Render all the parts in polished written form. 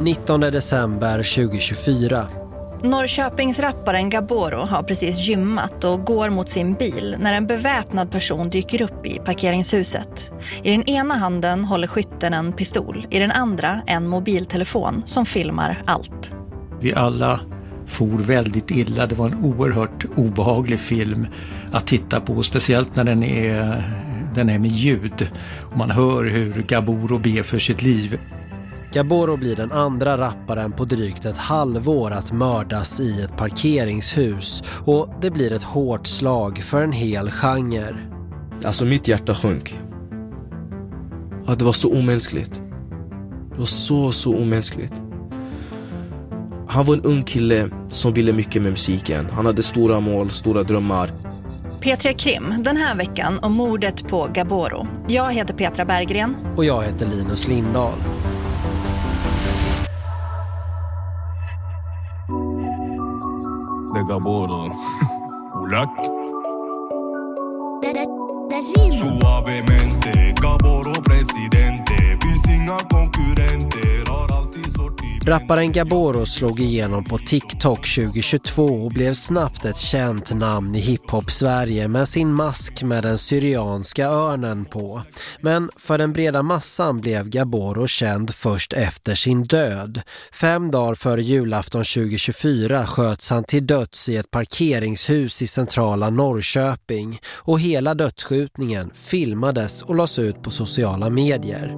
19 december 2024. Norrköpingsrapparen Gaboro har precis gymmat och går mot sin bil när en beväpnad person dyker upp i parkeringshuset. I den ena handen håller skytten en pistol, i den andra en mobiltelefon som filmar allt. Vi alla for väldigt illa. Det var en oerhört obehaglig film att titta på, speciellt när den är med ljud. Och man hör hur Gaboro ber för sitt liv. Gaboro blir den andra rapparen på drygt ett halvår att mördas i ett parkeringshus, och det blir ett hårt slag för en hel genre. Alltså mitt hjärta sjönk. Ja, det var så omänskligt. Det var så omänskligt. Han var en ung kille som ville mycket med musiken. Han hade stora mål, stora drömmar. P3 Krim, den här veckan om mordet på Gaboro. Jag heter Petra Berggren. Och jag heter Linus Lindahl. De Gaboro. Ulak. Suavemente, Gaboro presidente. Finns inga konkurrenter, har alltid sorti. Rapparen Gaboro slog igenom på TikTok 2022 och blev snabbt ett känt namn i hiphop-Sverige med sin mask med den syrianska örnen på. Men för den breda massan blev Gaboro känd först efter sin död. 5 dagar före julafton 2024 sköts han till döds i ett parkeringshus i centrala Norrköping, och hela dödsskjutningen filmades och lades ut på sociala medier.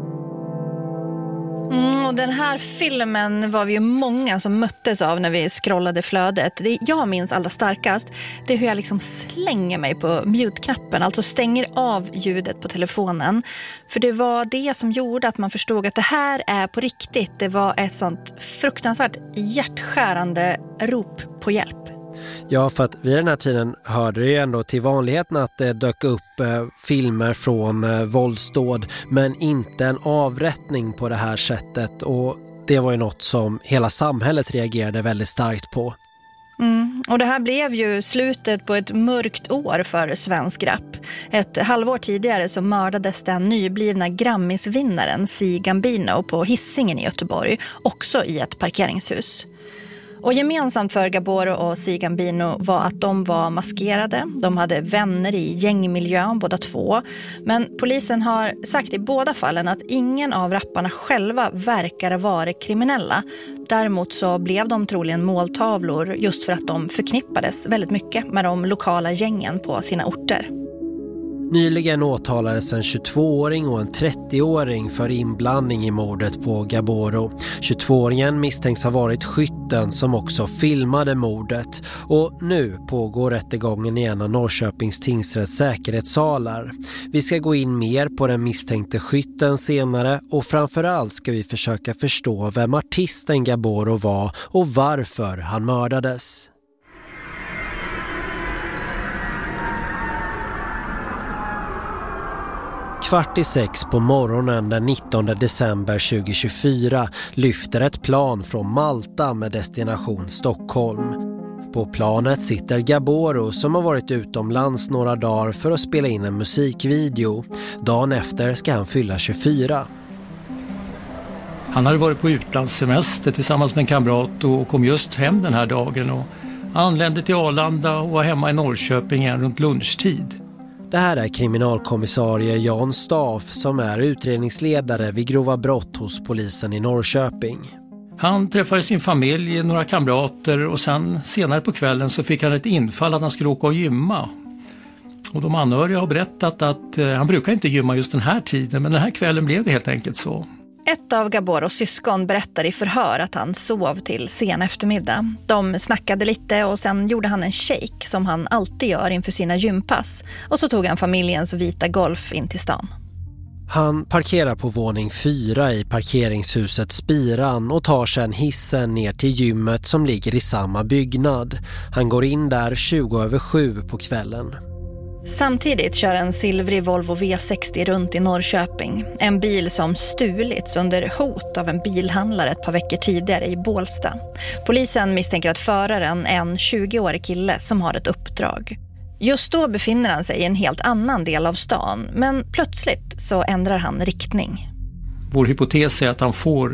Och den här filmen var vi ju många som möttes av när vi scrollade flödet. Det jag minns allra starkast, det är hur jag liksom slänger mig på mute-knappen. Alltså stänger av ljudet på telefonen. För det var det som gjorde att man förstod att det här är på riktigt. Det var ett sånt fruktansvärt hjärtskärande rop på hjälp. Ja, för att vid den här tiden hörde det ju ändå till vanligheten att det dök upp filmer från våldsdåd, men inte en avrättning på det här sättet, och det var ju något som hela samhället reagerade väldigt starkt på. Och det här blev ju slutet på ett mörkt år för svensk rap. Ett halvår tidigare så mördades den nyblivna Grammisvinnaren C. Gambino på Hisingen i Göteborg, också i ett parkeringshus. Och gemensamt för Gaboro och C. Gambino var att de var maskerade. De hade vänner i gängmiljön båda två. Men polisen har sagt i båda fallen att ingen av rapparna själva verkar vara kriminella. Däremot så blev de troligen måltavlor just för att de förknippades väldigt mycket med de lokala gängen på sina orter. Nyligen åtalades en 22-åring och en 30-åring för inblandning i mordet på Gaboro. 22-åringen misstänks ha varit skytten som också filmade mordet. Och nu pågår rättegången i en av Norrköpings tingsrätts säkerhetssalar. Vi ska gå in mer på den misstänkte skytten senare, och framförallt ska vi försöka förstå vem artisten Gaboro var och varför han mördades. 5:45 på morgonen den 19 december 2024 lyfter ett plan från Malta med destination Stockholm. På planet sitter Gaboro som har varit utomlands några dagar för att spela in en musikvideo. Dagen efter ska han fylla 24. Han hade varit på utlandssemester tillsammans med en kamrat och kom just hem den här dagen och anlände till Arlanda och var hemma i Norrköping igen runt lunchtid. Det här är kriminalkommissarie Jan Staff som är utredningsledare vid grova brott hos polisen i Norrköping. Han träffade sin familj, några kamrater, och sen senare på kvällen så fick han ett infall att han skulle åka och gymma. Och de anhöriga har berättat att han brukar inte gymma just den här tiden, men den här kvällen blev det helt enkelt så. Ett av Gaboros syskon berättar i förhör att han sov till sen eftermiddag. De snackade lite och sen gjorde han en shake som han alltid gör inför sina gympass. Och så tog han familjens vita Golf in till stan. Han parkerar på våning 4 i parkeringshuset Spiran och tar sedan hissen ner till gymmet som ligger i samma byggnad. Han går in där 7:20 på kvällen. Samtidigt kör en silvrig Volvo V60 runt i Norrköping. En bil som stulits under hot av en bilhandlare ett par veckor tidigare i Bålsta. Polisen misstänker att föraren är en 20-årig kille som har ett uppdrag. Just då befinner han sig i en helt annan del av stan, men plötsligt så ändrar han riktning. Vår hypotes är att han får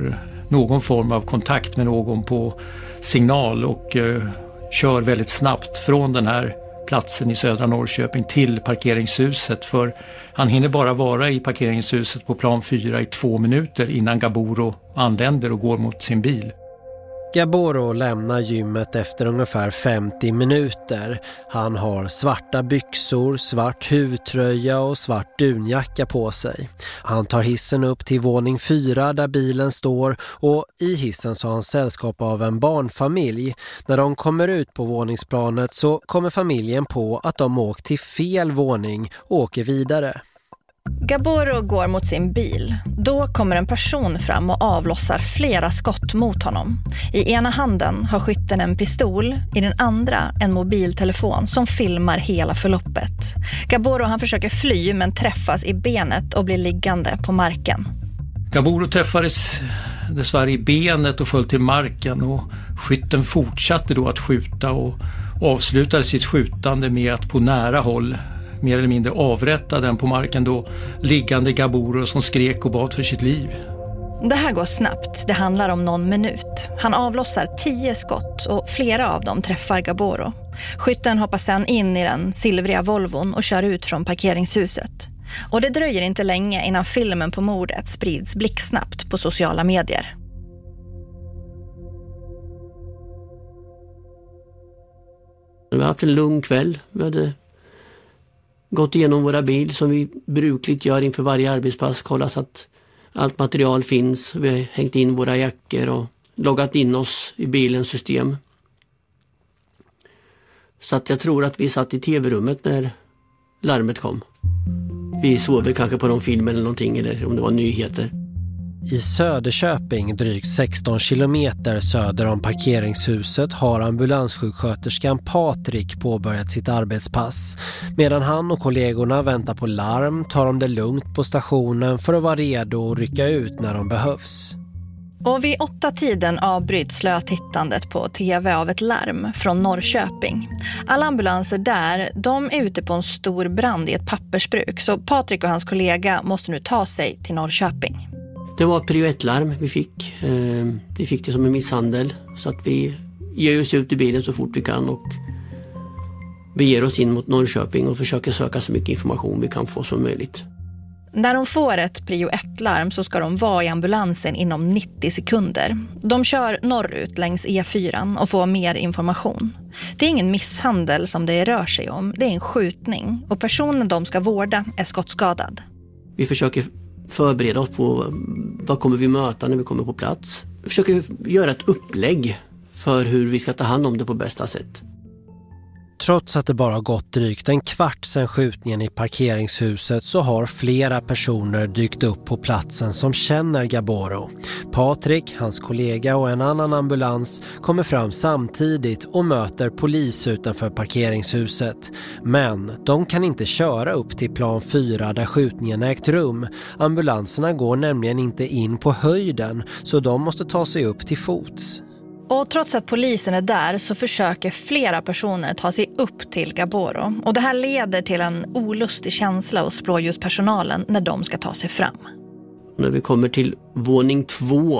någon form av kontakt med någon på signal och kör väldigt snabbt från den här platsen i södra Norrköping till parkeringshuset, för han hinner bara vara i parkeringshuset på plan 4 i 2 minuter innan Gaboro anländer och går mot sin bil. Gaboro lämnar gymmet efter ungefär 50 minuter. Han har svarta byxor, svart huvtröja och svart dunjacka på sig. Han tar hissen upp till våning 4 där bilen står, och i hissen så har han sällskap av en barnfamilj. När de kommer ut på våningsplanet så kommer familjen på att de åkt till fel våning och åker vidare. Gaboro går mot sin bil. Då kommer en person fram och avlossar flera skott mot honom. I ena handen har skytten en pistol, i den andra en mobiltelefon som filmar hela förloppet. Gaboro han försöker fly men träffas i benet och blir liggande på marken. Gaboro träffades dessvärre i benet och föll till marken, och skytten fortsatte då att skjuta och avslutade sitt skjutande med att på nära håll mer eller mindre avrätta den på marken då liggande Gaboro som skrek och bad för sitt liv. Det här går snabbt, det handlar om någon minut. Han avlossar 10 skott och flera av dem träffar Gaboro. Skytten hoppar sedan in i den silvriga Volvon och kör ut från parkeringshuset. Och det dröjer inte länge innan filmen på mordet sprids blixtsnabbt på sociala medier. Vi har haft en lugn kväll. Vi hade gått igenom våra bil som vi brukligt gör inför varje arbetspass. Kollat så att allt material finns. Vi har hängt in våra jackor och loggat in oss i bilens system. Så att jag tror att vi satt i tv-rummet när larmet kom. Vi sov kanske på någon film eller någonting, eller om det var nyheter. I Söderköping, drygt 16 kilometer söder om parkeringshuset, har ambulanssjuksköterskan Patrik påbörjat sitt arbetspass. Medan han och kollegorna väntar på larm tar de det lugnt på stationen för att vara redo att rycka ut när de behövs. Och vid 8-tiden avbryts slötittandet på tv av ett larm från Norrköping. Alla ambulanser där, de är ute på en stor brand i ett pappersbruk, så Patrik och hans kollega måste nu ta sig till Norrköping. Det var ett prio 1-larm vi fick. Vi fick det som en misshandel, så att vi ger oss ut i bilen så fort vi kan och beger oss in mot Norrköping och försöker söka så mycket information vi kan få som möjligt. När de får ett prio 1-larm så ska de vara i ambulansen inom 90 sekunder. De kör norrut längs E4 och får mer information. Det är ingen misshandel som det rör sig om, det är en skjutning, och personen de ska vårda är skottskadad. Vi försöker förbereda oss på vad kommer vi möta när vi kommer på plats. Vi försöker göra ett upplägg för hur vi ska ta hand om det på bästa sätt. Trots att det bara har gått drygt en kvart sedan skjutningen i parkeringshuset så har flera personer dykt upp på platsen som känner Gaboro. Patrik, hans kollega och en annan ambulans kommer fram samtidigt och möter polis utanför parkeringshuset. Men de kan inte köra upp till plan 4 där skjutningen ägt rum. Ambulanserna går nämligen inte in på höjden, så de måste ta sig upp till fots. Och trots att polisen är där så försöker flera personer ta sig upp till Gaboro. Och det här leder till en olustig känsla hos blåljuspersonalen när de ska ta sig fram. När vi kommer till våning 2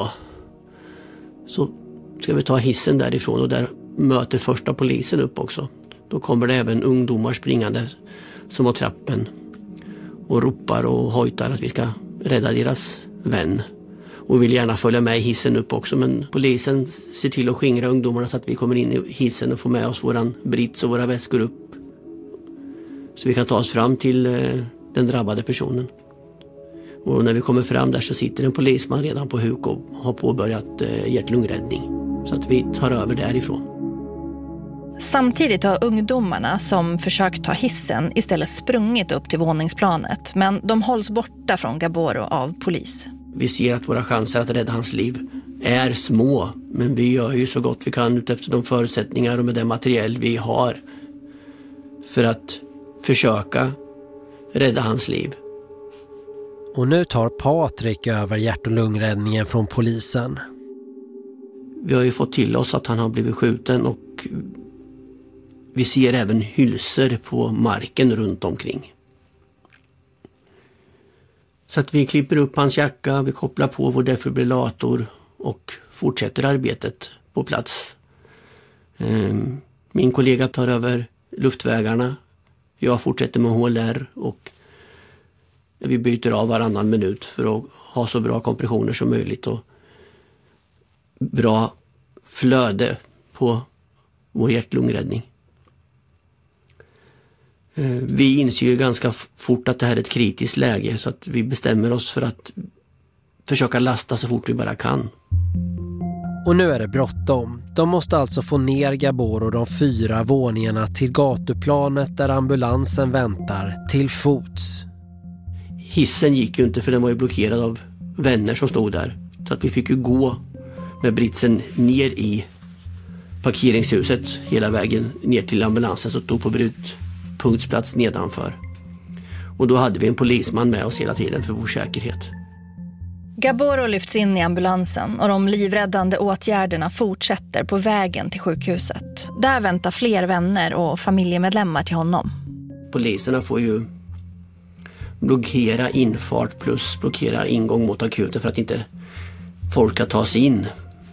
så ska vi ta hissen därifrån, och där möter första polisen upp också. Då kommer det även ungdomar springande som har trappen och ropar och hojtar att vi ska rädda deras vän. Och vill gärna följa med i hissen upp också, men polisen ser till att skingra ungdomarna så att vi kommer in i hissen och får med oss våran brits och våra väskor upp. Så vi kan ta oss fram till den drabbade personen. Och när vi kommer fram där så sitter en polisman redan på huk och har påbörjat hjärt-lungräddning. Så att vi tar över därifrån. Samtidigt har ungdomarna som försökt ta hissen istället sprungit upp till våningsplanet, men de hålls borta från Gaboro av polis. Vi ser att våra chanser att rädda hans liv är små, men vi gör ju så gott vi kan utefter de förutsättningar och med den materiell vi har för att försöka rädda hans liv. Och nu tar Patrik över hjärt- och lungräddningen från polisen. Vi har ju fått till oss att han har blivit skjuten, och vi ser även hylsor på marken runt omkring. Så att vi klipper upp hans jacka, vi kopplar på vår defibrillator och fortsätter arbetet på plats. Min kollega tar över luftvägarna. Jag fortsätter med HLR och vi byter av varannan minut för att ha så bra kompressioner som möjligt och bra flöde på vår hjärt-lungräddning. Vi inser ju ganska fort att det här är ett kritiskt läge så att vi bestämmer oss för att försöka lasta så fort vi bara kan. Och nu är det bråttom. De måste alltså få ner Gaboro de 4 våningarna till gatuplanet där ambulansen väntar till fots. Hissen gick ju inte för den var ju blockerad av vänner som stod där. Så att vi fick ju gå med britsen ner i parkeringshuset hela vägen ner till ambulansen som stod på brytpunktsplats nedanför. Och då hade vi en polisman med oss hela tiden för vår säkerhet. Gaboro lyfts in i ambulansen och de livräddande åtgärderna fortsätter på vägen till sjukhuset. Där väntar fler vänner och familjemedlemmar till honom. Poliserna får ju blockera infart plus blockera ingång mot akuten för att inte folk ska ta sig in.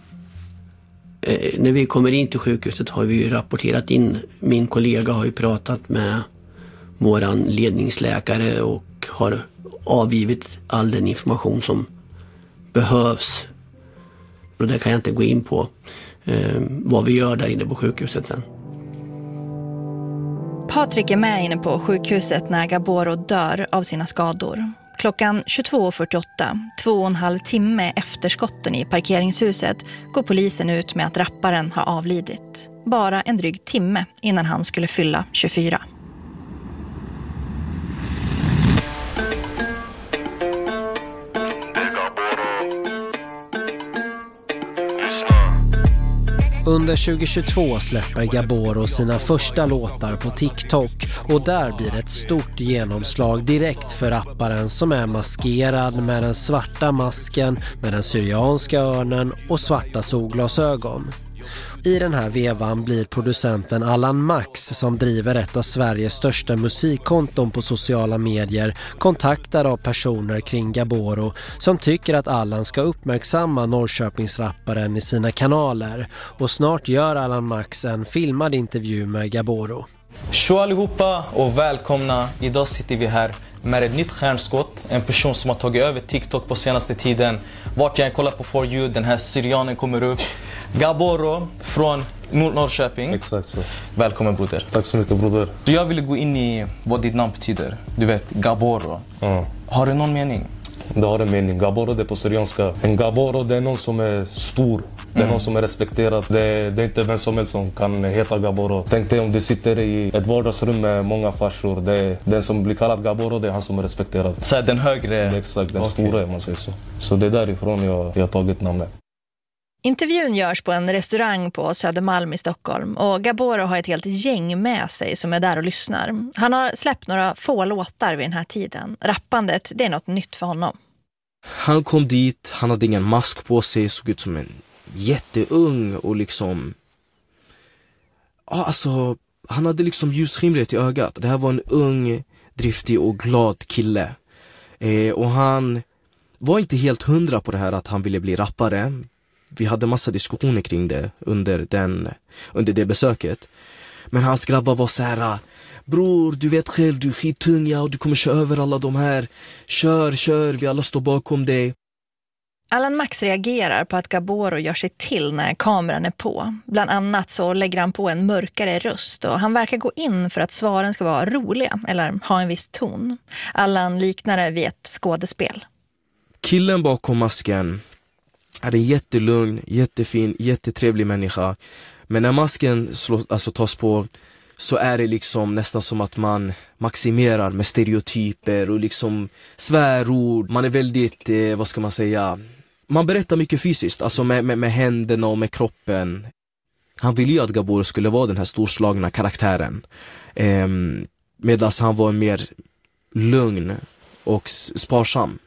När vi kommer in till sjukhuset har vi ju rapporterat in. Min kollega har ju pratat med våran ledningsläkare och har avgivit all den information som behövs. Och det kan jag inte gå in på vad vi gör där inne på sjukhuset sen. Patrik är med inne på sjukhuset när Gaboro dör av sina skador. Klockan 22.48, 2,5 timme efter skotten i parkeringshuset, går polisen ut med att rapparen har avlidit. Bara en dryg timme innan han skulle fylla 24. Under 2022 släpper Gaboro sina första låtar på TikTok och där blir ett stort genomslag direkt för rapparen som är maskerad med den svarta masken, med den syrianska örnen och svarta solglasögon. I den här vevan blir producenten Allan Max, som driver ett av Sveriges största musikkonton på sociala medier, kontaktad av personer kring Gaboro som tycker att Allan ska uppmärksamma Norrköpingsrapparen i sina kanaler. Och snart gör Allan Max en filmad intervju med Gaboro. Tjo allihopa och välkomna. Idag sitter vi här med ett nytt stjärnskott. En person som har tagit över TikTok på senaste tiden. Vart jag kollar på For You, den här syrianen kommer upp. Gaboro från Norrköping. Exakt så. Välkommen broder. Tack så mycket broder. Så jag ville gå in i vad ditt namn betyder. Du vet, Gaboro. Har det någon mening? Det har en mening. Gaboro det är på syrianska. En Gaboro det är någon som är stor. Det är någon som är respekterad. Det är inte vem som helst som kan heta Gaboro. Tänk dig om du sitter i ett vardagsrum med många farsor. Den som blir kallad Gaboro det är han som är respekterad. Så den högre? Det är exakt, den stora om man säger så. Så det är därifrån jag har tagit namnet. Intervjun görs på en restaurang på Södermalm i Stockholm och Gaboro har ett helt gäng med sig som är där och lyssnar. Han har släppt några få låtar vid den här tiden. Rappandet, det är något nytt för honom. Han kom dit, han hade ingen mask på sig, såg ut som en jätteung och liksom... Alltså, han hade liksom ljusskimret i ögat. Det här var en ung, driftig och glad kille. Och han var inte helt 100 på det här att han ville bli rappare. Vi hade massa diskussioner kring det under det besöket. Men hans grabbar var så här: bror, du vet själv, du är skittunga och du kommer köra över alla de här. Kör, vi alla står bakom dig. Allan Max reagerar på att Gaboro gör sig till när kameran är på. Bland annat så lägger han på en mörkare röst och han verkar gå in för att svaren ska vara roliga eller ha en viss ton. Allan liknar det vid ett skådespel. Killen bakom masken är en jättelugn, jättefin, jättetrevlig människa. Men när masken tas på så är det liksom nästan som att man maximerar med stereotyper och liksom svärord. Man är väldigt, vad ska man säga, man berättar mycket fysiskt, alltså med händerna och med kroppen. Han ville ju att Gaboro skulle vara den här storslagna karaktären. Medan han var mer lugn och sparsam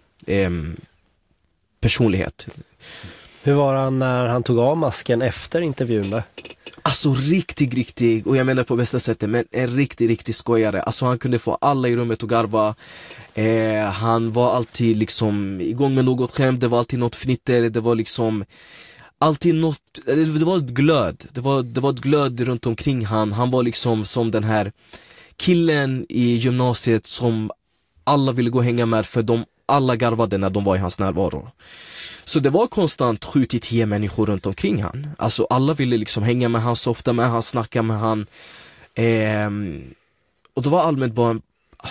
personlighet. Hur var han när han tog av masken efter intervjun då? Alltså riktig, och jag menar på bästa sättet, men en riktig skojare. Alltså han kunde få alla i rummet att garva. Han var alltid liksom igång med något skämt, det var alltid något fnitter, det var liksom alltid något, det var ett glöd. Det var ett glöd runt omkring han var liksom som den här killen i gymnasiet som alla ville gå och hänga med, för alla garvade när de var i hans närvaro. Så det var konstant 7-10 människor runt omkring han. Alltså alla ville liksom hänga med han, softa med han, snacka med han. Och det var allmänt bara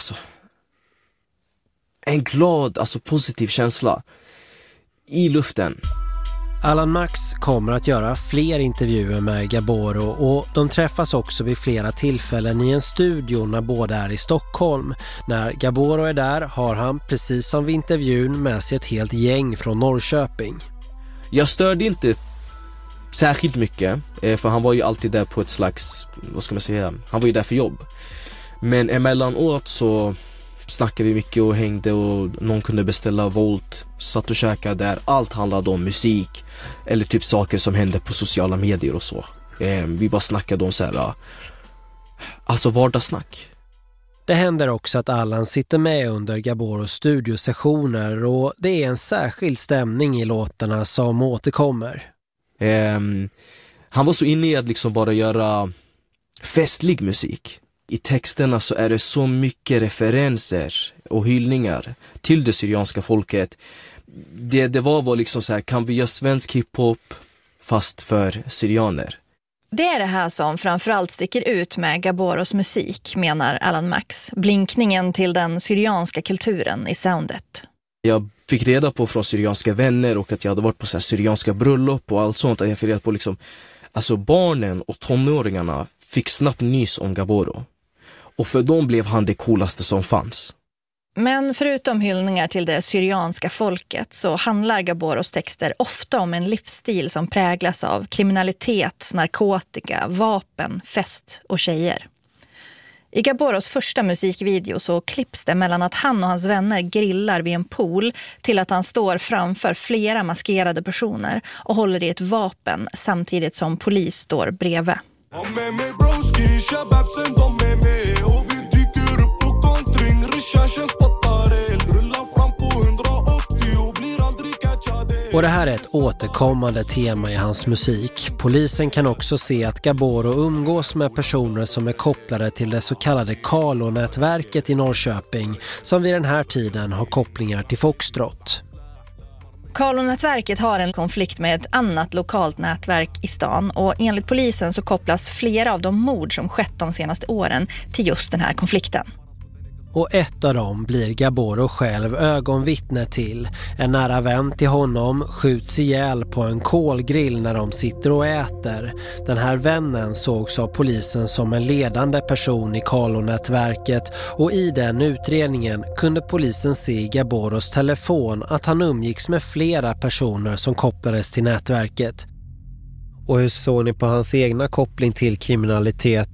en glad, positiv känsla i luften. Allan Max kommer att göra fler intervjuer med Gaboro och de träffas också vid flera tillfällen i en studio när båda är i Stockholm. När Gaboro är där har han, precis som vid intervjun, med sig ett helt gäng från Norrköping. Jag störde inte särskilt mycket, för han var ju alltid där på ett slags, vad ska man säga, han var ju där för jobb. Men emellanåt så snackade vi mycket och hängde, och någon kunde beställa Volt, satt och käkade där. Allt handlade om musik eller typ saker som hände på sociala medier och så. Vi bara snackade om så här, vardagssnack. Det händer också att Allan sitter med under Gaboros studiosessioner, och det är en särskild stämning i låtarna som återkommer. Han var så inne i att liksom bara göra festlig musik. I texterna så är det så mycket referenser och hyllningar till det syrianska folket. Det var liksom så här, kan vi göra svensk hiphop fast för syrianer? Det är det här som framförallt sticker ut med Gaboros musik, menar Allan Max. Blinkningen till den syrianska kulturen i soundet. Jag fick reda på från syrianska vänner, och att jag hade varit på så här syrianska bröllop och allt sånt. Att jag fick reda på liksom, barnen och tonåringarna fick snabbt nys om Gaboro. Och för dem blev han det coolaste som fanns. Men förutom hyllningar till det syrianska folket så handlar Gaboros texter ofta om en livsstil som präglas av kriminalitet, narkotika, vapen, fest och tjejer. I Gaboros första musikvideo så klipps det mellan att han och hans vänner grillar vid en pool till att han står framför flera maskerade personer och håller i ett vapen samtidigt som polis står bredvid. Och det här är ett återkommande tema i hans musik. Polisen kan också se att Gaboro umgås med personer som är kopplade till det så kallade Carlo-nätverket i Norrköping, som vid den här tiden har kopplingar till Foxtrot. Carlo-nätverket har en konflikt med ett annat lokalt nätverk i stan, och enligt polisen så kopplas flera av de mord som skett de senaste åren till just den här konflikten. Och ett av dem blir Gaboro själv ögonvittne till. En nära vän till honom skjuts ihjäl på en kolgrill när de sitter och äter. Den här vännen sågs av polisen som en ledande person i Carlo-nätverket, och i den utredningen kunde polisen se i Gaboros telefon att han umgicks med flera personer som kopplades till nätverket. Och hur såg ni på hans egna koppling till kriminalitet?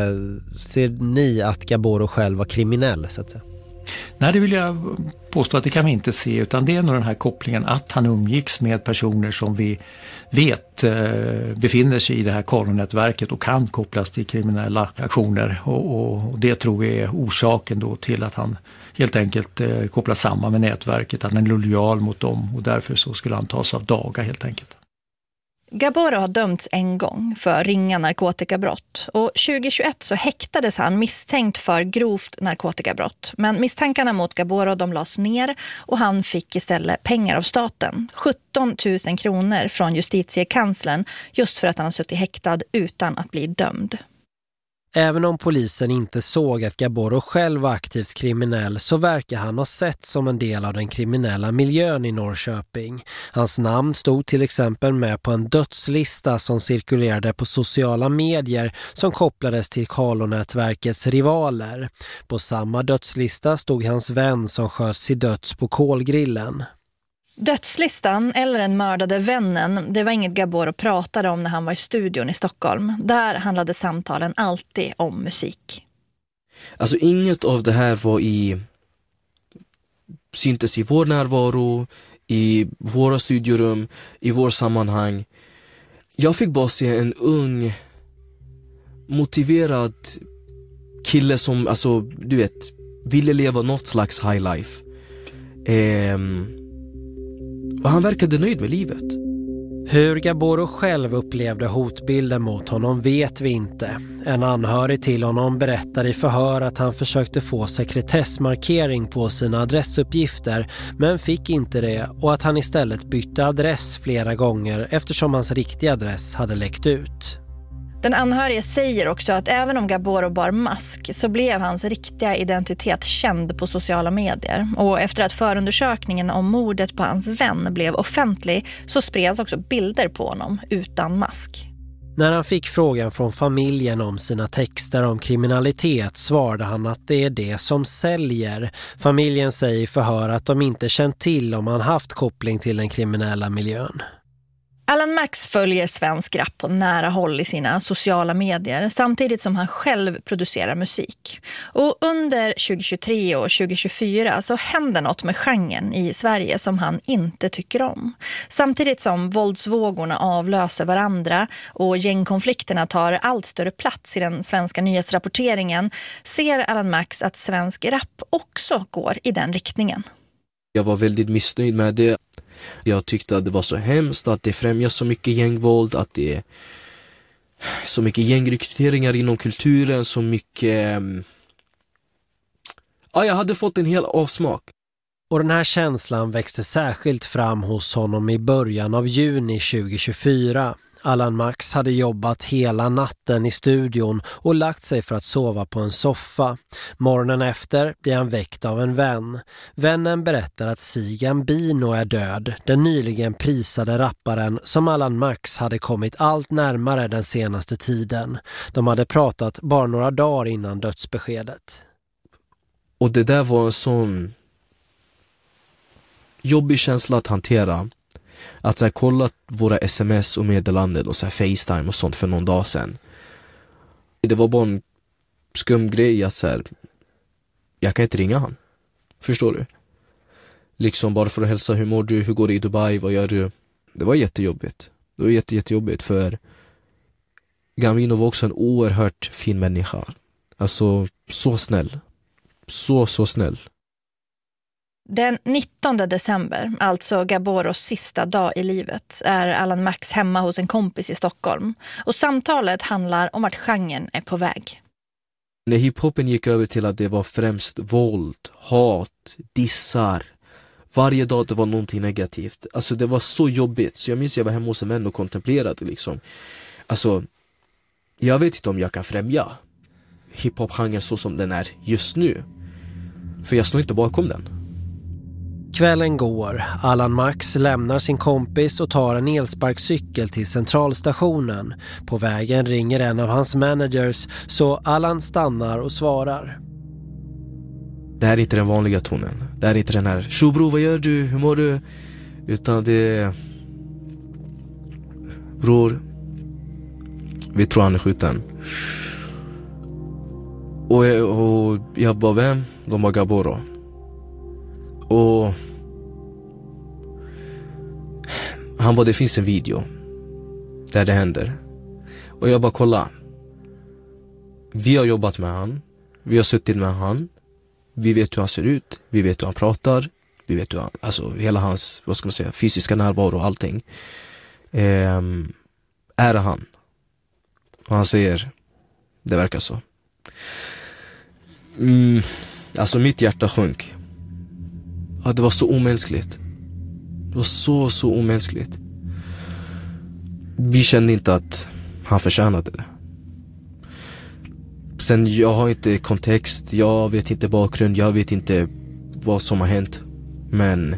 Ser ni att Gaboro själv var kriminell, så att säga? Nej, det vill jag påstå att det kan vi inte se, utan det är nog den här kopplingen att han umgicks med personer som vi vet befinner sig i det här Carlo-nätverket och kan kopplas till kriminella aktioner, och det tror vi är orsaken då till att han helt enkelt kopplas samman med nätverket, att han är lojal mot dem, och därför så skulle han tas av daga helt enkelt. Gaboro har dömts en gång för ringa narkotikabrott, och 2021 så häktades han misstänkt för grovt narkotikabrott. Men misstankarna mot Gaboro de lades ner, och han fick istället pengar av staten. 17 000 kronor från justitiekanslern, just för att han har suttit häktad utan att bli dömd. Även om polisen inte såg att Gaboro själv var aktivt kriminell, så verkar han ha sett som en del av den kriminella miljön i Norrköping. Hans namn stod till exempel med på en dödslista som cirkulerade på sociala medier som kopplades till Carlo-nätverkets rivaler. På samma dödslista stod hans vän som sköts till döds på kolgrillen. Dödslistan, eller den mördade vännen, det var inget Gaboro pratade om när han var i studion i Stockholm. Där handlade samtalen alltid om musik. Alltså inget av det här syntes i vår närvaro, i våra studiorum, i vår sammanhang. Jag fick bara se en ung motiverad kille som, alltså du vet, ville leva något slags high life. Och han verkade nöjd med livet. Hur Gaboro själv upplevde hotbilden mot honom vet vi inte. En anhörig till honom berättar i förhör att han försökte få sekretessmarkering på sina adressuppgifter men fick inte det, och att han istället bytte adress flera gånger eftersom hans riktiga adress hade läckt ut. Den anhörige säger också att även om Gaboro bar mask så blev hans riktiga identitet känd på sociala medier. Och efter att förundersökningen om mordet på hans vän blev offentlig så spreds också bilder på honom utan mask. När han fick frågan från familjen om sina texter om kriminalitet svarade han att det är det som säljer. Familjen säger i förhör att de inte känt till om han haft koppling till den kriminella miljön. Alan Max följer svensk rap på nära håll i sina sociala medier samtidigt som han själv producerar musik. Och under 2023 och 2024 så händer något med genren i Sverige som han inte tycker om. Samtidigt som våldsvågorna avlöser varandra och gängkonflikterna tar allt större plats i den svenska nyhetsrapporteringen ser Alan Max att svensk rap också går i den riktningen. Jag var väldigt missnöjd med det. Jag tyckte att det var så hemskt att det främjar så mycket gängvåld, att det är så mycket gängrekryteringar inom kulturen, så mycket... Ja, jag hade fått en hel avsmak. Och den här känslan växte särskilt fram hos honom i början av juni 2024. Alan Max hade jobbat hela natten i studion och lagt sig för att sova på en soffa. Morgonen efter blir han väckt av en vän. Vännen berättar att Si Gambino är död, den nyligen prisade rapparen som Alan Max hade kommit allt närmare den senaste tiden. De hade pratat bara några dagar innan dödsbeskedet. Och det där var en sån jobbig känsla att hantera. Att så här, kolla våra sms och meddelanden och så här, FaceTime och sånt för någon dag sedan. Det var bara en skum grej att så här, jag kan inte ringa han. Förstår du? Liksom bara för att hälsa, hur mår du, hur går det i Dubai, vad gör du? Det var jättejobbigt. Det var jättejobbigt för Gambino var också en oerhört fin människa. Alltså så snäll. Så snäll. Den 19 december, alltså Gaboros sista dag i livet, är Alan Max hemma hos en kompis i Stockholm. Och samtalet handlar om att genren är på väg. När hiphopen gick över till att det var främst våld, hat, dissar. Varje dag det var någonting negativt. Alltså det var så jobbigt. Så jag minns jag var hemma hos en vän och kontemplerade liksom. Alltså, jag vet inte om jag kan främja hiphop-genren så som den är just nu. För jag står inte bakom den. Kvällen går. Alan Max lämnar sin kompis och tar en elsparkcykel till centralstationen. På vägen ringer en av hans managers så Alan stannar och svarar. Det här är inte den vanliga tonen. Det här är inte den här "Tjo bro, vad gör du? Hur mår du?" Utan det är "Bror, vi tror han är skjuten." Och jag bara, vem? De var Gaboro. Och han bara, det finns en video där det händer. Och jag bara, kolla. Vi har jobbat med han. Vi har suttit med han. Vi vet hur han ser ut. Vi vet hur han pratar. Vi vet hur han, alltså hela hans, vad ska man säga, fysiska närvaro och allting. Är det han? Och han säger, det verkar så. Alltså mitt hjärta sjönk. Ja, det var så omänskligt. Det var så omänskligt. Vi kände inte att han förtjänade det. Sen jag har inte kontext, jag vet inte bakgrund, jag vet inte vad som har hänt. Men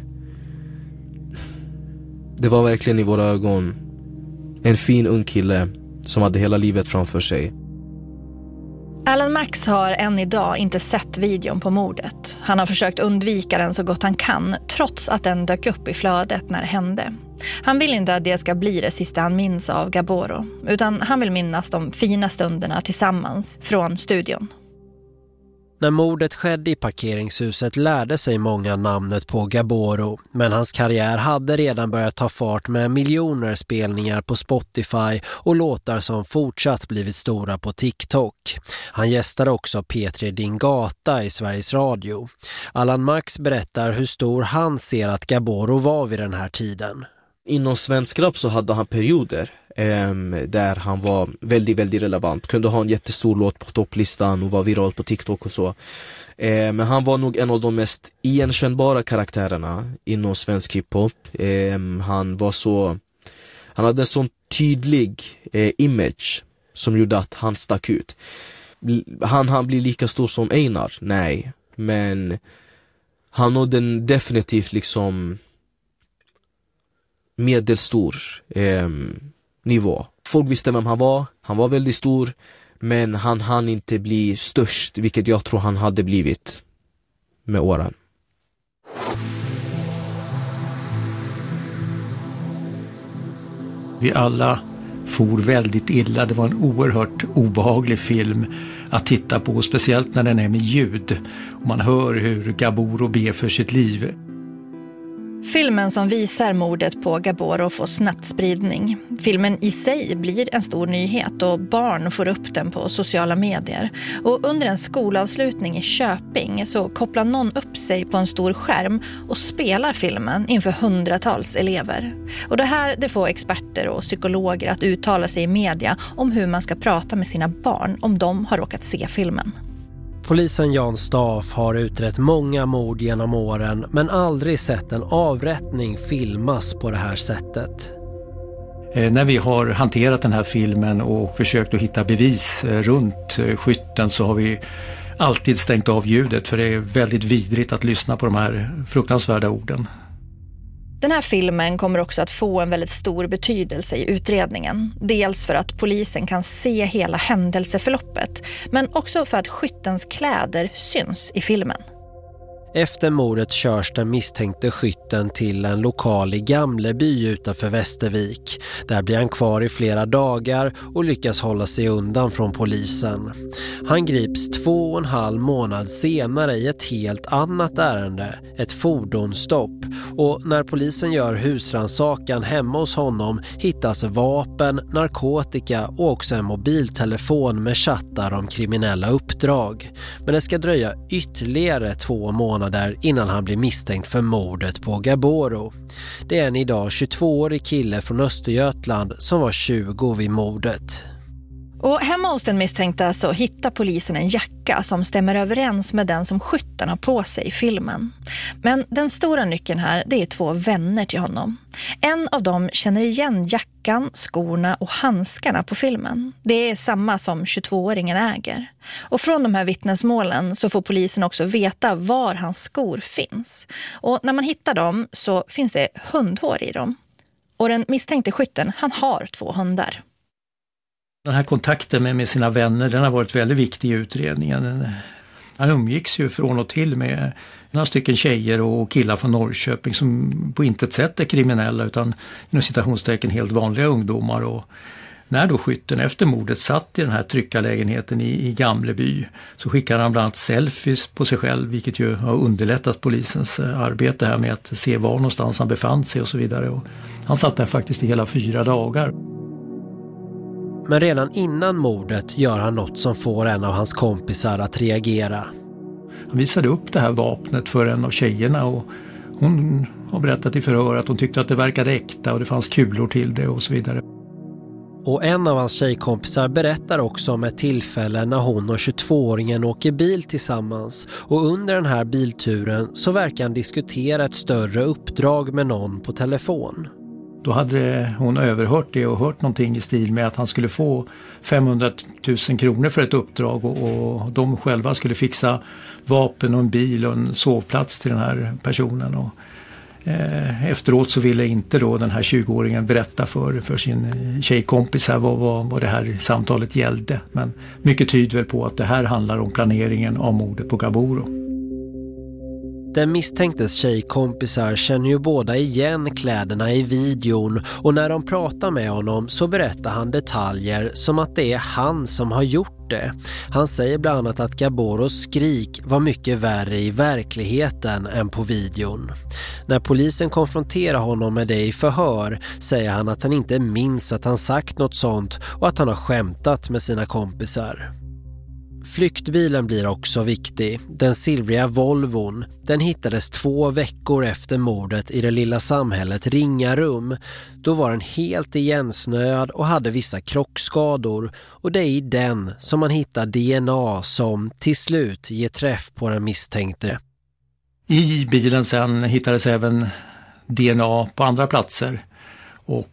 det var verkligen i våra ögon en fin ung kille som hade hela livet framför sig. Alan Max har än idag inte sett videon på mordet. Han har försökt undvika den så gott han kan, trots att den dök upp i flödet när det hände. Han vill inte att det ska bli det sista han minns av Gaboro, utan han vill minnas de fina stunderna tillsammans från studion. När mordet skedde i parkeringshuset lärde sig många namnet på Gaboro, men hans karriär hade redan börjat ta fart med miljoner spelningar på Spotify och låtar som fortsatt blivit stora på TikTok. Han gästade också Petri Din Gata i Sveriges Radio. Allan Max berättar hur stor han ser att Gaboro var vid den här tiden. Inom svensk rap så hade han perioder där han var väldigt, väldigt relevant. Kunde ha en jättestor låt på topplistan och var viral på TikTok och så. Men han var nog en av de mest igenkännbara karaktärerna inom svensk hiphop. Han hade en sån tydlig image som gjorde att han stack ut. Han blir lika stor som Einar? Nej. Men han nådde en definitivt liksom medelstor nivå. Folk visste vem han var. Han var väldigt stor, men han hann inte bli störst, vilket jag tror han hade blivit med åren. Vi alla for väldigt illa. Det var en oerhört obehaglig film att titta på, speciellt när den är med ljud. Och man hör hur Gaboro ber för sitt liv. Filmen som visar mordet på Gaboro får snabbt spridning. Filmen i sig blir en stor nyhet och barn får upp den på sociala medier. Och under en skolavslutning i Köping så kopplar någon upp sig på en stor skärm och spelar filmen inför hundratals elever. Och det får experter och psykologer att uttala sig i media om hur man ska prata med sina barn om de har råkat se filmen. Polisen Jan Staff har utrett många mord genom åren men aldrig sett en avrättning filmas på det här sättet. När vi har hanterat den här filmen och försökt att hitta bevis runt skytten så har vi alltid stängt av ljudet, för det är väldigt vidrigt att lyssna på de här fruktansvärda orden. Den här filmen kommer också att få en väldigt stor betydelse i utredningen. Dels för att polisen kan se hela händelseförloppet, men också för att skyttens kläder syns i filmen. Efter mordet körs den misstänkte skytten till en lokal i Gamleby utanför Västervik. Där blir han kvar i flera dagar och lyckas hålla sig undan från polisen. Han grips 2,5 månad senare i ett helt annat ärende, ett fordonsstopp. Och när polisen gör husrannsakan hemma hos honom hittas vapen, narkotika och också en mobiltelefon med chattar om kriminella uppdrag. Men det ska dröja ytterligare 2 månader innan han blir misstänkt för mordet på Gaboro. Det är en idag 22-årig kille från Östergötland som var 20 vid mordet. Och hemma hos den misstänkta så hittar polisen en jacka som stämmer överens med den som skytten har på sig i filmen. Men den stora nyckeln här, det är 2 vänner till honom. En av dem känner igen jackan, skorna och handskarna på filmen. Det är samma som 22-åringen äger. Och från de här vittnesmålen så får polisen också veta var hans skor finns. Och när man hittar dem så finns det hundhår i dem. Och den misstänkte skytten, han har 2 hundar. Den här kontakten med sina vänner, den har varit väldigt viktig i utredningen. Han umgicks ju från och till med några stycken tjejer och killar från Norrköping som på intet sätt är kriminella utan inom citationstecken helt vanliga ungdomar. Och när då skytten efter mordet satt i den här tryckarlägenheten i Gamleby så skickade han bland annat selfies på sig själv, vilket ju har underlättat polisens arbete här med att se var någonstans han befann sig och så vidare. Och han satt där faktiskt i hela 4 dagar. Men redan innan mordet gör han något som får en av hans kompisar att reagera. Han visade upp det här vapnet för en av tjejerna och hon har berättat i förhör att hon tyckte att det verkade äkta och det fanns kulor till det och så vidare. Och en av hans tjejkompisar berättar också om ett tillfälle när hon och 22-åringen åker bil tillsammans. Och under den här bilturen så verkar han diskutera ett större uppdrag med någon på telefon. Då hade hon överhört det och hört någonting i stil med att han skulle få 500 000 kronor för ett uppdrag och de själva skulle fixa vapen och en bil och en sovplats till den här personen. Och, efteråt så ville inte då den här 20-åringen berätta för sin tjejkompis här vad det här samtalet gällde. Men mycket tyder väl på att det här handlar om planeringen av mordet på Gaboro. Den misstänktes tjejkompisar känner ju båda igen kläderna i videon och när de pratar med honom så berättar han detaljer som att det är han som har gjort det. Han säger bland annat att Gaboros skrik var mycket värre i verkligheten än på videon. När polisen konfronterar honom med det i förhör säger han att han inte minns att han sagt något sånt och att han har skämtat med sina kompisar. Flyktbilen blir också viktig. Den silvriga Volvon, den hittades 2 veckor efter mordet i det lilla samhället Ringarum. Då var den helt igensnöad och hade vissa krockskador och det är i den som man hittar DNA som till slut ger träff på den misstänkte. I bilen sen hittades även DNA på andra platser och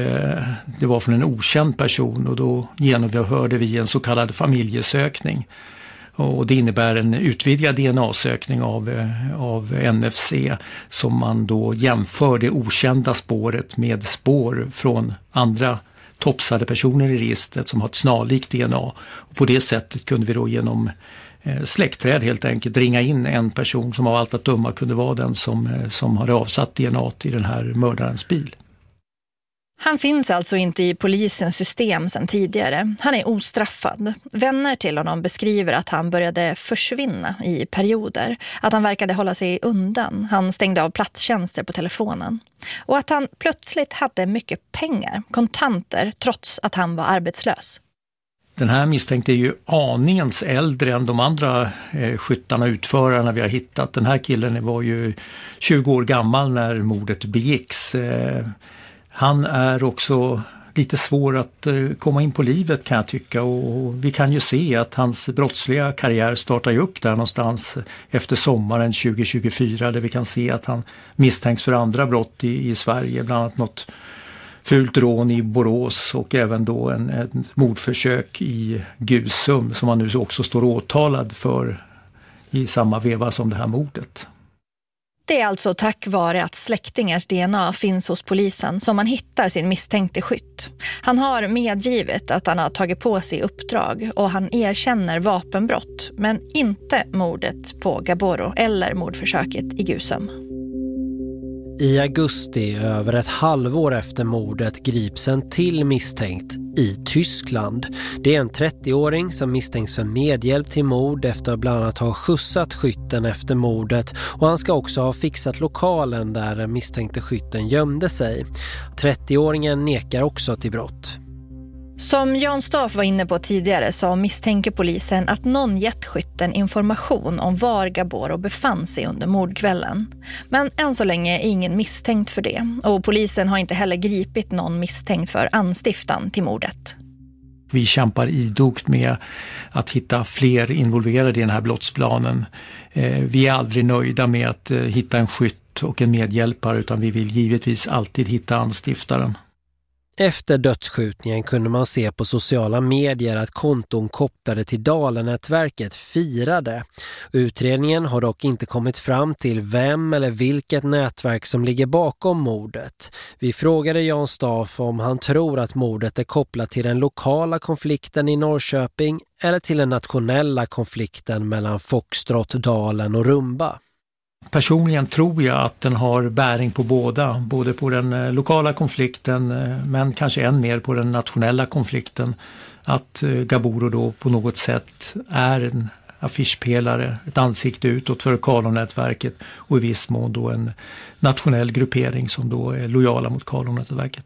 det var från en okänd person och då genomförde vi en så kallad familjesökning. Och det innebär en utvidgad DNA-sökning av NFC som man då jämför det okända spåret med spår från andra topsade personer i registret som har ett snarlikt DNA. Och på det sättet kunde vi då genom släktträd helt enkelt ringa in en person som av allt att döma kunde vara den som hade avsatt DNA i den här mördarens bil. Han finns alltså inte i polisens system sedan tidigare. Han är ostraffad. Vänner till honom beskriver att han började försvinna i perioder. Att han verkade hålla sig undan. Han stängde av platstjänster på telefonen. Och att han plötsligt hade mycket pengar, kontanter, trots att han var arbetslös. Den här misstänkte är ju aningens äldre än de andra skyttarna och utförarna vi har hittat. Den här killen var ju 20 år gammal när mordet begicks. Han är också lite svår att komma in på livet kan jag tycka och vi kan ju se att hans brottsliga karriär startar ju upp där någonstans efter sommaren 2024 där vi kan se att han misstänks för andra brott i Sverige, bland annat något fult rån i Borås och även då ett mordförsök i Gusum som han nu också står åtalad för i samma veva som det här mordet. Det är alltså tack vare att släktingars DNA finns hos polisen som man hittar sin misstänkte skytt. Han har medgivit att han har tagit på sig uppdrag och han erkänner vapenbrott men inte mordet på Gaboro eller mordförsöket i Gusum. I augusti, över ett halvår efter mordet, grips en till misstänkt i Tyskland. Det är en 30-åring som misstänks för medhjälp till mord efter att bland annat ha skjutsat skytten efter mordet och han ska också ha fixat lokalen där den misstänkte skytten gömde sig. 30-åringen nekar också till brott. Som Jan Staff var inne på tidigare så misstänker polisen att någon gett skytten information om var Gaboro befann sig under mordkvällen. Men än så länge är ingen misstänkt för det och polisen har inte heller gripit någon misstänkt för anstiftan till mordet. Vi kämpar idogt med att hitta fler involverade i den här brottsplanen. Vi är aldrig nöjda med att hitta en skytt och en medhjälpare utan vi vill givetvis alltid hitta anstiftaren. Efter dödsskjutningen kunde man se på sociala medier att konton kopplade till Dalenätverket firade. Utredningen har dock inte kommit fram till vem eller vilket nätverk som ligger bakom mordet. Vi frågade Jan Staff om han tror att mordet är kopplat till den lokala konflikten i Norrköping eller till den nationella konflikten mellan Foxtrot, Dalen och Rumba. Personligen tror jag att den har bäring på både på den lokala konflikten men kanske än mer på den nationella konflikten. Att Gaboro då på något sätt är en affischpelare, ett ansikte utåt för Carlo-nätverket och i viss mån då en nationell gruppering som då är lojala mot Carlo-nätverket.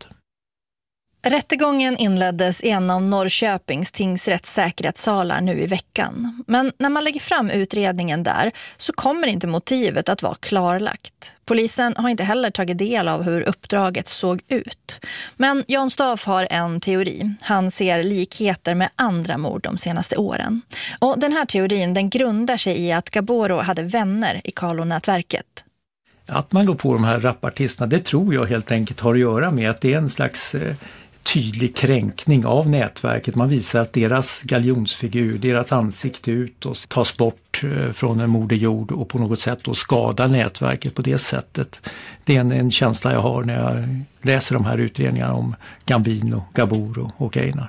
Rättegången inleddes i en av Norrköpings tingsrätts säkerhetssalar nu i veckan. Men när man lägger fram utredningen där så kommer inte motivet att vara klarlagt. Polisen har inte heller tagit del av hur uppdraget såg ut. Men Jan Staff har en teori. Han ser likheter med andra mord de senaste åren. Och den här teorin den grundar sig i att Gaboro hade vänner i Carlo-nätverket. Att man går på de här rapartisterna, det tror jag helt enkelt har att göra med att det är en slags tydlig kränkning av nätverket. Man visar att deras galjonsfigur, deras ansikte ut och tas bort från en moderjord och på något sätt då skadar nätverket på det sättet. Det är en känsla jag har när jag läser de här utredningarna om Gambino, Gaboro och Einar.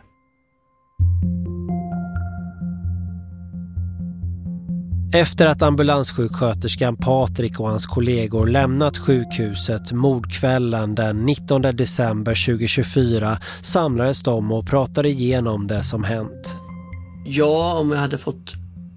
Efter att ambulanssjuksköterskan Patrik och hans kollegor lämnat sjukhuset mordkvällen den 19 december 2024 samlades de och pratade igenom det som hänt. Ja, om jag hade fått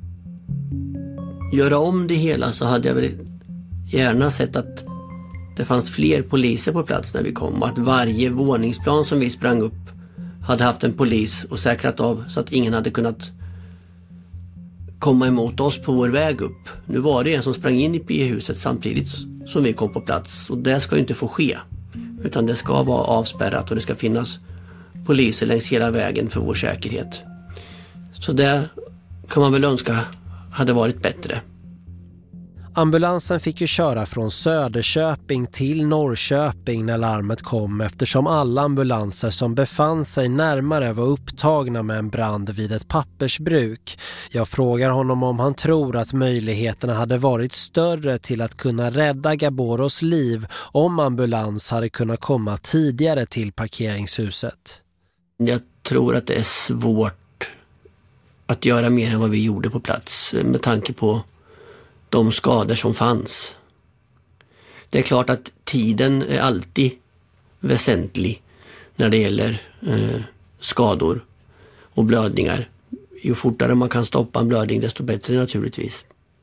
göra om det hela så hade jag väl gärna sett att det fanns fler poliser på plats när vi kom. Att varje våningsplan som vi sprang upp hade haft en polis och säkrat av så att ingen hade kunnat komma emot oss på vår väg upp. Nu var det en som sprang in i P-huset samtidigt som vi kom på plats och det ska ju inte få ske. Utan det ska vara avspärrat och det ska finnas poliser längs hela vägen för vår säkerhet. Så det kan man väl önska hade varit bättre. Ambulansen fick ju köra från Söderköping till Norrköping när larmet kom eftersom alla ambulanser som befann sig närmare var upptagna med en brand vid ett pappersbruk. Jag frågar honom om han tror att möjligheterna hade varit större till att kunna rädda Gaboros liv om ambulans hade kunnat komma tidigare till parkeringshuset. Jag tror att det är svårt att göra mer än vad vi gjorde på plats med tanke på de skador som fanns. Det är klart att tiden är alltid väsentlig när det gäller skador och blödningar. Ju fortare man kan stoppa en blödning desto bättre naturligtvis.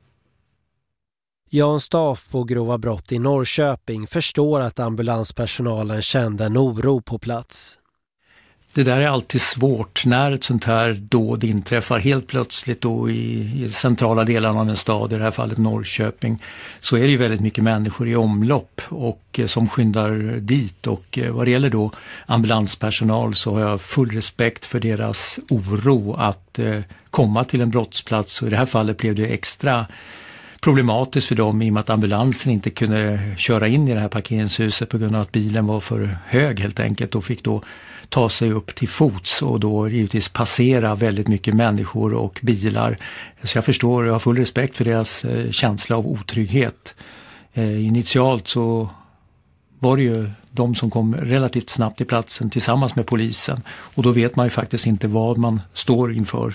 Jan Staff på Grova brott i Norrköping förstår att ambulanspersonalen kände en oro på plats. Det där är alltid svårt när ett sånt här dåd inträffar helt plötsligt då i centrala delarna av en stad, i det här fallet Norrköping, så är det ju väldigt mycket människor i omlopp och som skyndar dit, och vad det gäller då ambulanspersonal så har jag full respekt för deras oro att komma till en brottsplats, och i det här fallet blev det extra problematiskt för dem i och med att ambulansen inte kunde köra in i det här parkeringshuset på grund av att bilen var för hög helt enkelt, och fick då ta sig upp till fots och då givetvis passera väldigt mycket människor och bilar. Så jag förstår, jag har full respekt för deras känsla av otrygghet. Initialt så var det ju de som kom relativt snabbt till platsen tillsammans med polisen, och då vet man ju faktiskt inte vad man står inför.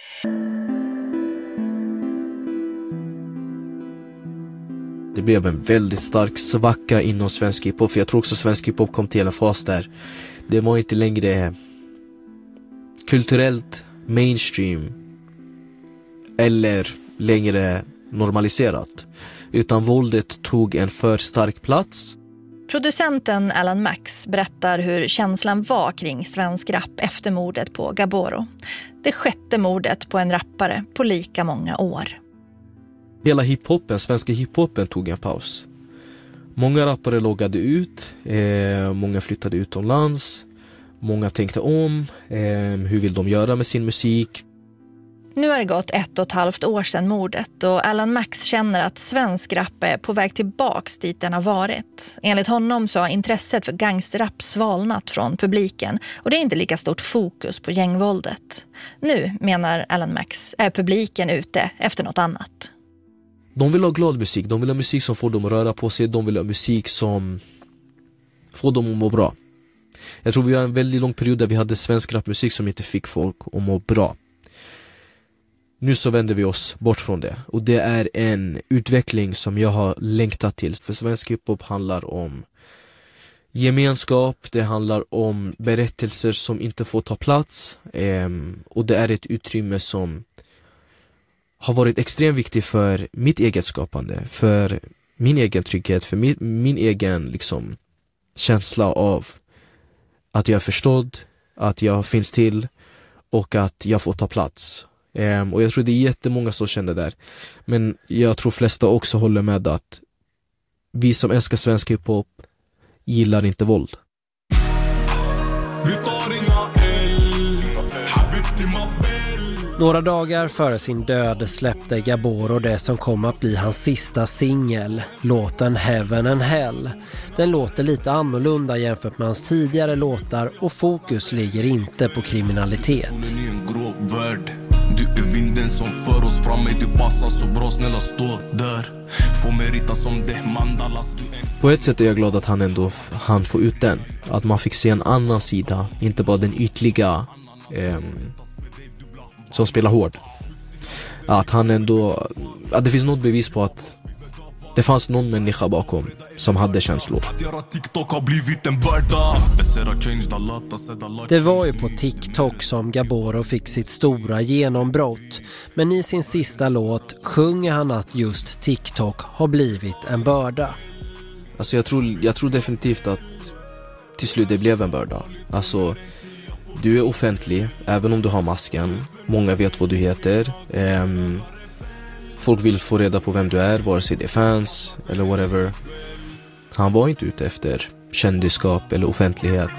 Det blev en väldigt stark svacka inom svensk hiphop, för jag tror också svensk hiphop kom till en fas där det var inte längre kulturellt mainstream eller längre normaliserat, utan våldet tog en för stark plats. Producenten Alan Max berättar hur känslan var kring svensk rap efter mordet på Gaboro. Det 6:e mordet på en rappare på lika många år. Hela hiphopen, svenska hiphopen tog en paus. Många rappare loggade ut, många flyttade utomlands, många tänkte om, hur vill de göra med sin musik. Nu har det gått 1,5 år sedan mordet, och Alan Max känner att svensk rap är på väg tillbaks dit den har varit. Enligt honom så har intresset för gangsterrap svalnat från publiken, och det är inte lika stort fokus på gängvåldet. Nu, menar Alan Max, är publiken ute efter något annat. De vill ha glad musik, de vill ha musik som får dem att röra på sig, de vill ha musik som får dem att må bra. Jag tror vi har en väldigt lång period där vi hade svensk rapmusik som inte fick folk att må bra. Nu så vänder vi oss bort från det, och det är en utveckling som jag har längtat till. För svensk hiphop handlar om gemenskap, det handlar om berättelser som inte får ta plats, och det är ett utrymme som har varit extremt viktigt för mitt eget skapande, för min egen trygghet, för min egen liksom känsla av att jag är förstådd, att jag finns till och att jag får ta plats. Och jag tror det är jättemånga som känner där. Men jag tror flesta också håller med att vi som älskar svensk hiphop gillar inte våld. Några dagar före sin död släppte Gaboro det som kom att bli hans sista singel, låten Heaven and Hell. Den låter lite annorlunda jämfört med hans tidigare låtar, och fokus ligger inte på kriminalitet. Du är vinden som för oss framme, du passar så bra, snälla stå där. Få mig rita som det mandalas du en... På ett sätt är jag glad att han ändå han får ut den. Att man fick se en annan sida, inte bara den ytliga som spelar hård. att han ändå, att det finns något bevis på att det fanns någon människa bakom som hade känslor. Det var ju på TikTok som Gaboro fick sitt stora genombrott. Men i sin sista låt sjunger han att just TikTok har blivit en börda. Alltså jag tror definitivt att till slut det blev en börda. Alltså du är offentlig även om du har masken. Många vet vad du heter. Folk vill få reda på vem du är, vare sig det är fans eller whatever. Han var inte ute efter kändisskap eller offentlighet.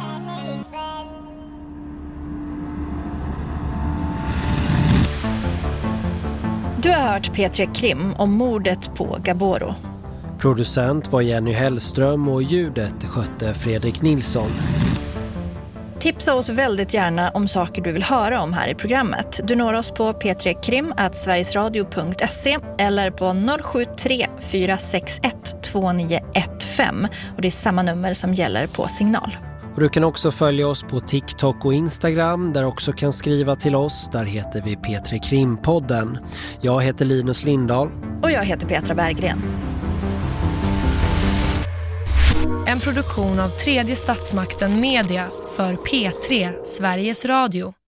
Du har hört P3 Krim om mordet på Gaboro. Producent var Jenny Hellström och ljudet skötte Fredrik Nilsson. Tipsa oss väldigt gärna om saker du vill höra om här i programmet. Du når oss på p3krim@sverigesradio.se eller på 073 461 2915. Och det är samma nummer som gäller på Signal. Och du kan också följa oss på TikTok och Instagram där också kan skriva till oss. Där heter vi P3 Krimpodden. Jag heter Linus Lindahl. Och jag heter Petra Berggren. En produktion av Tredje statsmakten Media för P3 Sveriges Radio.